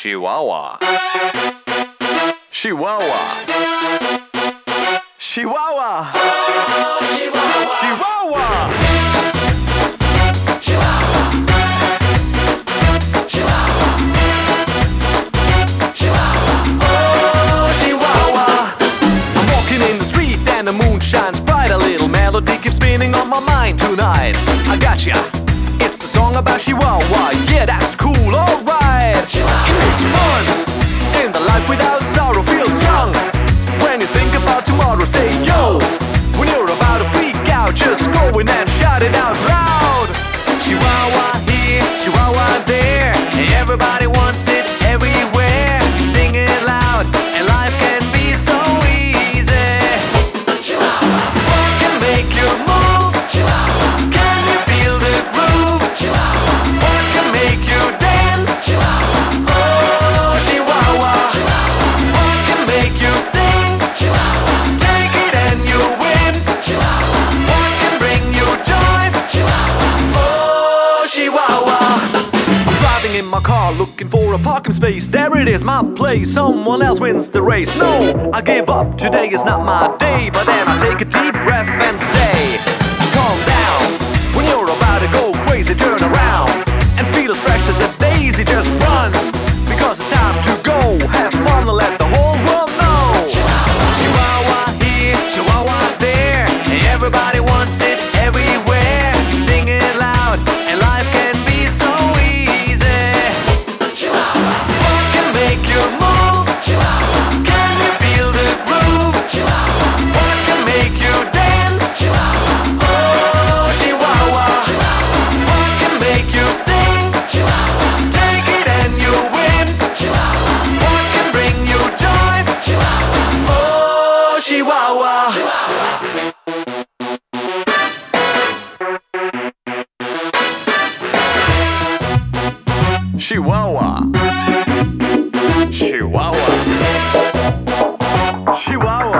Chihuahua. Chihuahua. Chihuahua. Chihuahua. The moon shines bright, a little melody keeps spinning on my mind tonight. I gotcha, it's the song about Chihuahua. Yeah, that's cool, alright. It makes fun, and the life without sorrow feels young. When you think about tomorrow, say yo. When you're about to freak out, just go in and shout it out loud. Chihuahua here, Chihuahua there, everybody wants it everywhere. Sing it loud, and life can be so easy. In my car looking for a parking space. There it is, my place. Someone else wins the race. No, I give up. Today is not my day. But then I take a deep breath and say, calm down. When you're about to go crazy, turn around and feel as fresh as a daisy. Just run, because it's time to go. Have fun and let the whole world know. Chihuahua here, Chihuahua there, everybody wants it everywhere. Sing it loud, and life can be so easy. Chihuahua. Chihuahua. Chihuahua.